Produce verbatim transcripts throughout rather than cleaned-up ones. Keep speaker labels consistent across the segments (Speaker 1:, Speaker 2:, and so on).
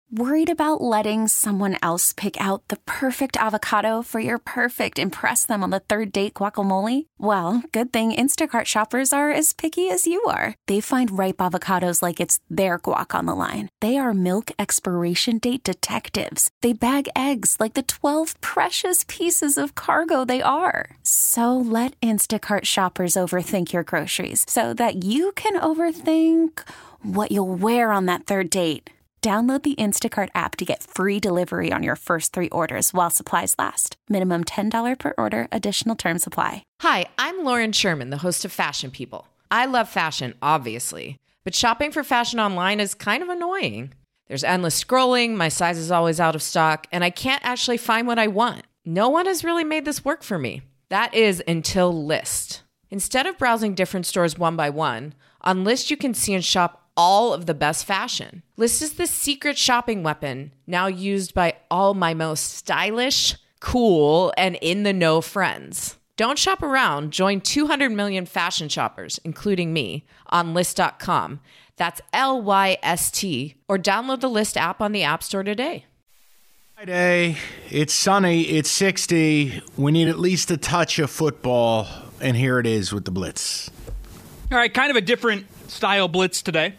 Speaker 1: Worried about letting someone else pick out the perfect avocado for your perfect impress them on the third date guacamole? Well, good thing Instacart shoppers are as picky as you are. They find ripe avocados like it's their guac on the line. They are milk expiration date detectives. They bag eggs like the twelve precious pieces of cargo they are. So let Instacart shoppers overthink your groceries so that you can overthink what you'll wear on that third date. Download the Instacart app to get free delivery on your first three orders while supplies last. Minimum ten dollars per order. Additional terms apply.
Speaker 2: Hi, I'm Lauren Sherman, the host of Fashion People. I love fashion, obviously, but shopping for fashion online is kind of annoying. There's endless scrolling, my size is always out of stock, and I can't actually find what I want. No one has really made this work for me. That is until Lyst. Instead of browsing different stores one by one, on Lyst you can see and shop all of the best fashion. Lyst is the secret shopping weapon now used by all my most stylish, cool, and in-the-know friends. Don't shop around. Join two hundred million fashion shoppers, including me, on Lyst dot com. That's L Y S T. Or download the Lyst app on the App Store today.
Speaker 3: Friday, it's sunny, it's sixty. We need at least a touch of football, and here it is with the Blitz.
Speaker 4: All right, kind of a different style Blitz today.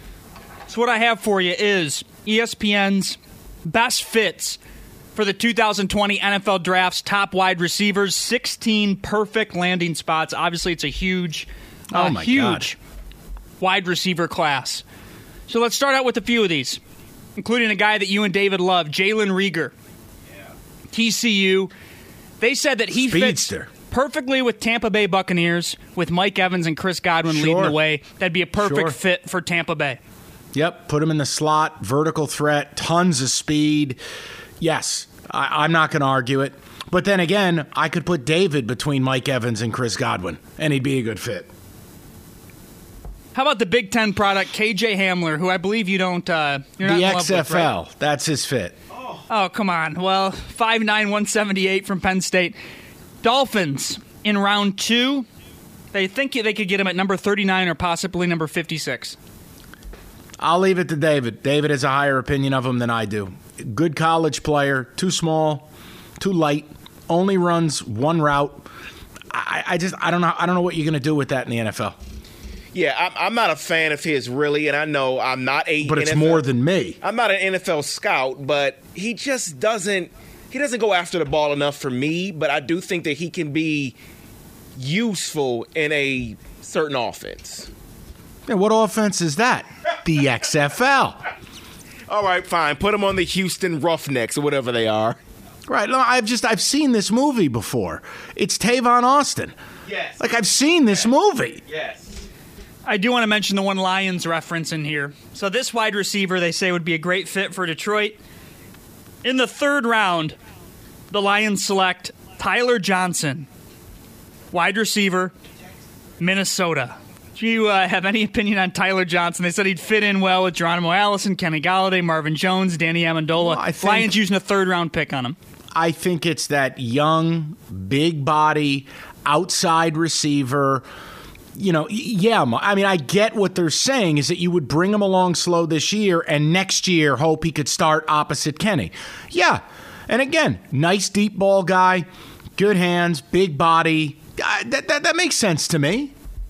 Speaker 4: So what I have for you is E S P N's best fits for the two thousand twenty N F L Draft's top wide receivers. sixteen perfect landing spots. Obviously, it's a huge, uh,
Speaker 3: oh my
Speaker 4: huge
Speaker 3: God.
Speaker 4: wide receiver class. So let's start out with a few of these, including a guy that you and David love, Jalen Reagor. Yeah. T C U. They said that he
Speaker 3: Speedster.
Speaker 4: fits perfectly with Tampa Bay Buccaneers, with Mike Evans and Chris Godwin
Speaker 3: Sure.
Speaker 4: leading the way. That'd be a perfect
Speaker 3: Sure.
Speaker 4: fit for Tampa Bay.
Speaker 3: Yep, put him in the slot, vertical threat, tons of speed. Yes, I, I'm not going to argue it. But then again, I could put David between Mike Evans and Chris Godwin, and he'd be a good fit.
Speaker 4: How about the Big Ten product, K J Hamler, who I believe you don't, uh, you're not
Speaker 3: The
Speaker 4: in love
Speaker 3: X F L,
Speaker 4: with, right?
Speaker 3: That's his fit.
Speaker 4: Oh, come on. Well, five nine, one seventy-eight from Penn State. Dolphins in round two. They think they could get him at number thirty-nine or possibly number fifty-six.
Speaker 3: I'll leave it to David. David has a higher opinion of him than I do. Good college player, too small, too light, only runs one route. I, I just I don't know I don't know what you're going to do with that in the N F L.
Speaker 5: Yeah, I'm, I'm not a fan of his, really, and I know I'm not a
Speaker 3: But it's
Speaker 5: N F L,
Speaker 3: more than me.
Speaker 5: I'm not an N F L scout, but he just doesn't he doesn't go after the ball enough for me, but I do think that he can be useful in a certain offense.
Speaker 3: Yeah, what offense is that? The X F L.
Speaker 5: All right, fine. Put him on the Houston Roughnecks or whatever they are.
Speaker 3: Right. No, I've just I've seen this movie before. It's Tavon Austin.
Speaker 5: Yes.
Speaker 3: Like I've seen this movie.
Speaker 5: Yes.
Speaker 4: I do want to mention the one Lions reference in here. So this wide receiver, they say, would be a great fit for Detroit. In the third round, the Lions select Tyler Johnson, wide receiver, Minnesota. Do you uh, have any opinion on Tyler Johnson? They said he'd fit in well with Geronimo Allison, Kenny Galladay, Marvin Jones, Danny Amendola.
Speaker 3: Well, I think-
Speaker 4: Lions using a third-round pick on him.
Speaker 3: I think it's that young, big body, outside receiver. You know, yeah, I mean, I get what they're saying is that you would bring him along slow this year and next year hope he could start opposite Kenny. Yeah. And again, nice deep ball guy, good hands, big body. Uh, that, that, that makes sense to me.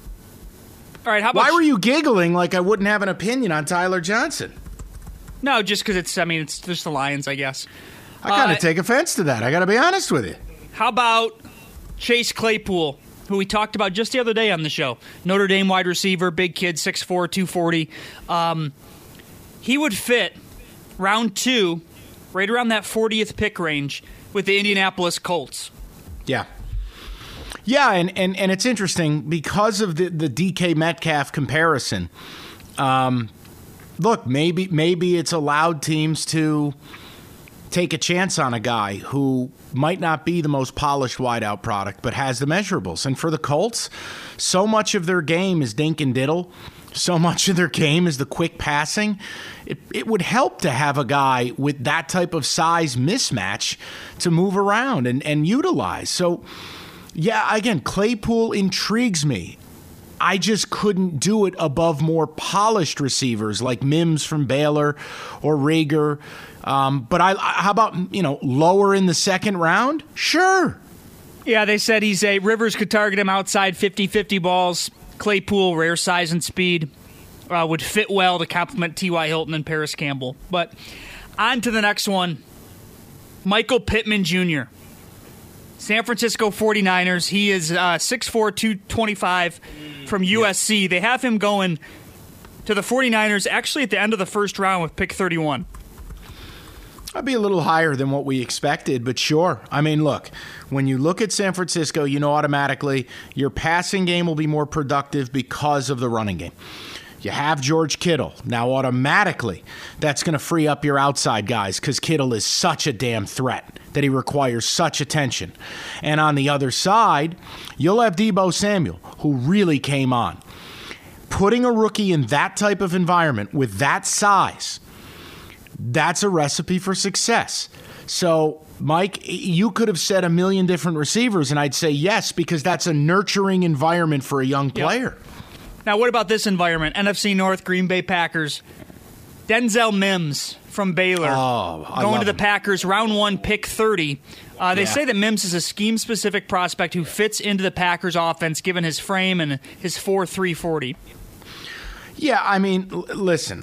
Speaker 4: All right, how about
Speaker 3: Why were you giggling like I wouldn't have an opinion on Tyler Johnson?
Speaker 4: No, just because it's, I mean, it's just the Lions, I guess.
Speaker 3: I kind of
Speaker 4: Uh,
Speaker 3: take offense to that. I got to be honest with you.
Speaker 4: How about Chase Claypool, who we talked about just the other day on the show? Notre Dame wide receiver, big kid, six four, two forty. Um, he would fit round two, right around that fortieth pick range with the Indianapolis Colts.
Speaker 3: Yeah. Yeah, and, and, and it's interesting because of the, the D K Metcalf comparison. Um, look, maybe maybe it's allowed teams to take a chance on a guy who might not be the most polished wideout product, but has the measurables. And for the Colts, so much of their game is dink and diddle. So much of their game is the quick passing. It, it would help to have a guy with that type of size mismatch to move around and, and utilize. So, yeah, again, Claypool intrigues me. I just couldn't do it above more polished receivers like Mims from Baylor or Rager. Um, but I, how about, you know, lower in the second round? Sure.
Speaker 4: Yeah, they said he's a Rivers could target him outside fifty-fifty balls. Claypool, rare size and speed, uh, would fit well to complement T Y. Hilton and Paris Campbell. But on to the next one. Michael Pittman Junior San Francisco forty-niners. He is uh, six four, two twenty-five from U S C. They have him going to the forty-niners actually at the end of the first round with pick thirty-one.
Speaker 3: I'd be a little higher than what we expected, but sure. I mean, look, when you look at San Francisco, you know automatically your passing game will be more productive because of the running game. You have George Kittle. Now, automatically, that's going to free up your outside guys because Kittle is such a damn threat that he requires such attention. And on the other side, you'll have Deebo Samuel, who really came on. Putting a rookie in that type of environment with that size, that's a recipe for success. So, Mike, you could have said a million different receivers, and I'd say yes, because that's a nurturing environment for a young player.
Speaker 4: Yep. Now, what about this environment? N F C North, Green Bay Packers. Denzel Mims from Baylor.
Speaker 3: Oh, I
Speaker 4: going
Speaker 3: love
Speaker 4: to the
Speaker 3: him.
Speaker 4: Packers, round one, pick thirty. Uh, they
Speaker 3: Yeah.
Speaker 4: say that Mims is a scheme-specific prospect who fits into the Packers offense given his frame and his four three forty.
Speaker 3: Yeah, I mean, l- listen.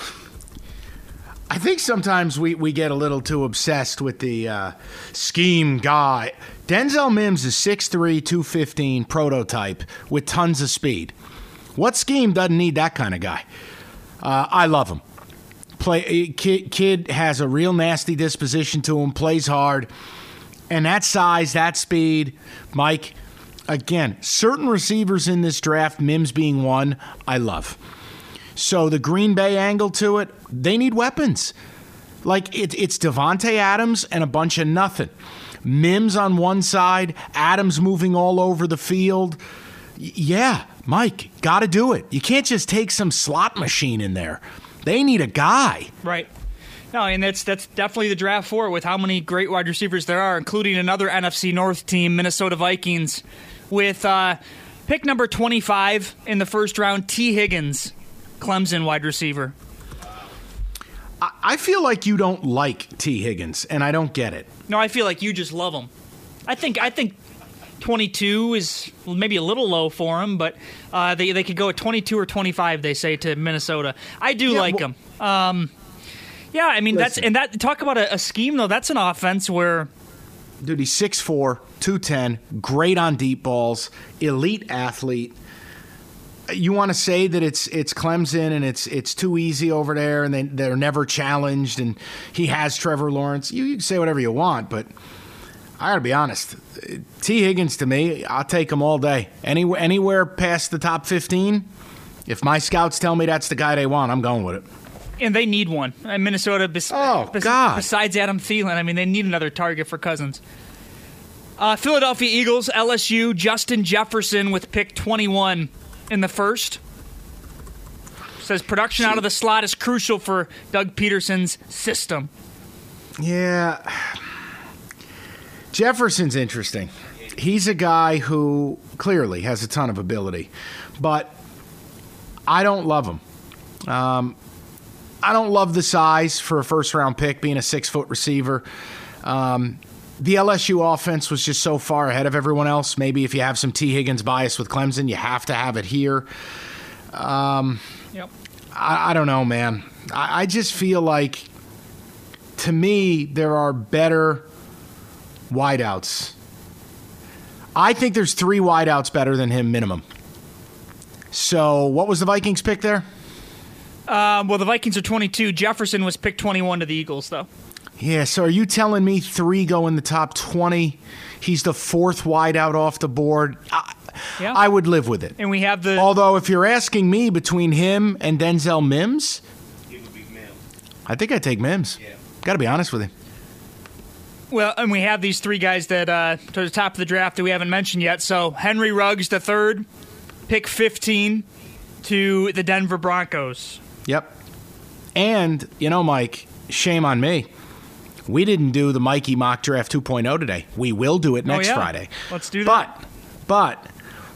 Speaker 3: I think sometimes we, we get a little too obsessed with the uh, scheme guy. Denzel Mims is six three, two fifteen prototype with tons of speed. What scheme doesn't need that kind of guy? Uh, I love him. Play kid, kid has a real nasty disposition to him, plays hard. And that size, that speed, Mike, again, certain receivers in this draft, Mims being one, I love. So the Green Bay angle to it, they need weapons. Like, it, it's Devontae Adams and a bunch of nothing. Mims on one side, Adams moving all over the field. Y- yeah, Mike, got to do it. You can't just take some slot machine in there. They need a guy.
Speaker 4: Right. No, and that's that's definitely the draft for it with how many great wide receivers there are, including another N F C North team, Minnesota Vikings, with uh, pick number twenty-five in the first round, T. Higgins, Clemson wide receiver.
Speaker 3: I, I feel like you don't like T. Higgins, and I don't get it.
Speaker 4: No, I feel like you just love him. I think I think twenty-two is maybe a little low for him, but uh, they they could go at twenty-two or twenty-five. They say to Minnesota. I do
Speaker 3: Yeah,
Speaker 4: like
Speaker 3: well-
Speaker 4: him. Um, yeah, I mean that's
Speaker 3: Listen.
Speaker 4: and that talk about a, a scheme though. That's an offense where
Speaker 3: Dude, he's six four, two ten, great on deep balls, elite athlete. You want to say that it's it's Clemson and it's it's too easy over there and they, they're never challenged and he has Trevor Lawrence. You, you can say whatever you want, but I got to be honest. T. Higgins, to me, I'll take him all day. Any, anywhere past the top fifteen, if my scouts tell me that's the guy they want, I'm going with it.
Speaker 4: and they need one. And Minnesota, bes-
Speaker 3: Oh,
Speaker 4: bes-
Speaker 3: God.
Speaker 4: besides Adam Thielen, I mean, they need another target for Cousins. Uh, Philadelphia Eagles, L S U, Justin Jefferson with pick twenty-one in the first. Says production out of the slot is crucial for Doug Peterson's system.
Speaker 3: Yeah. Jefferson's interesting. He's a guy who clearly has a ton of ability, but I don't love him. Um, I don't love the size for a first-round pick, being a six-foot receiver. Um, the L S U offense was just so far ahead of everyone else. Maybe if you have some T. Higgins bias with Clemson, you have to have it here. Um,
Speaker 4: Yep.
Speaker 3: I, I don't know, man. I, I just feel like, to me, there are better wideouts. I think there's three wideouts better than him minimum. So what was the Vikings pick there?
Speaker 4: Um, well, the Vikings are twenty-two. Jefferson was picked twenty-one to the Eagles, though.
Speaker 3: Yeah, so are you telling me three go in the top twenty? He's the fourth wideout off the board. I,
Speaker 4: Yeah.
Speaker 3: I would live with it.
Speaker 4: And we have the
Speaker 3: Although, if you're asking me between him and Denzel Mims,
Speaker 5: It would be Mims.
Speaker 3: I think I'd take Mims.
Speaker 5: Yeah.
Speaker 3: Got to be honest with you.
Speaker 4: well, and we have these three guys that uh, to the top of the draft that we haven't mentioned yet. So Henry Ruggs the third, pick fifteen to the Denver Broncos.
Speaker 3: Yep. And, you know, Mike, shame on me. We didn't do the Mikey Mock Draft two point oh today. We will do it next
Speaker 4: Oh, yeah.
Speaker 3: Friday.
Speaker 4: Let's do that.
Speaker 3: But, but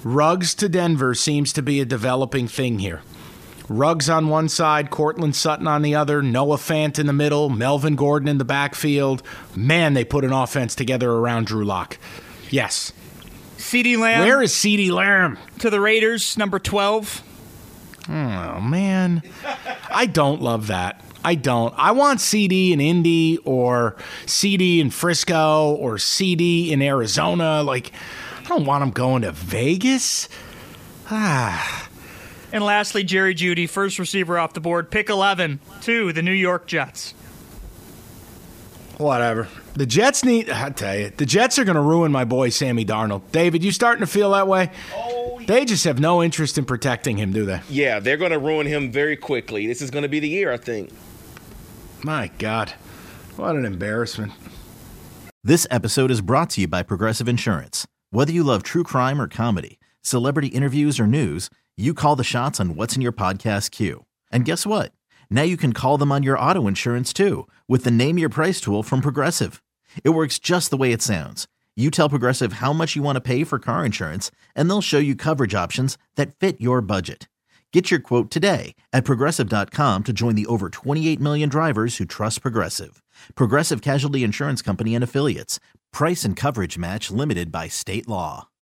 Speaker 3: Ruggs to Denver seems to be a developing thing here. Ruggs on one side, Cortland Sutton on the other, Noah Fant in the middle, Melvin Gordon in the backfield. Man, they put an offense together around Drew Lock. Yes.
Speaker 4: CeeDee Lamb.
Speaker 3: Where is CeeDee Lamb?
Speaker 4: To the Raiders, number twelve.
Speaker 3: Oh, man. I don't love that. I don't. I want C D in Indy or C D in Frisco or C D in Arizona. Like, I don't want him going to Vegas. Ah.
Speaker 4: And lastly, Jerry Jeudy, first receiver off the board, pick eleven to the New York Jets.
Speaker 3: Whatever. The Jets need, I tell you, the Jets are going to ruin my boy Sammy Darnold. David, you starting to feel that way?
Speaker 5: Oh, yeah.
Speaker 3: They just have no interest in protecting him, do they?
Speaker 5: Yeah, they're going to ruin him very quickly. This is going to be the year, I think.
Speaker 3: My God. What an embarrassment.
Speaker 6: This episode is brought to you by Progressive Insurance. Whether you love true crime or comedy, celebrity interviews or news, you call the shots on what's in your podcast queue. And guess what? Now you can call them on your auto insurance too with the Name Your Price tool from Progressive. It works just the way it sounds. You tell Progressive how much you want to pay for car insurance, and they'll show you coverage options that fit your budget. Get your quote today at Progressive dot com to join the over twenty-eight million drivers who trust Progressive. Progressive Casualty Insurance Company and Affiliates. Price and coverage match limited by state law.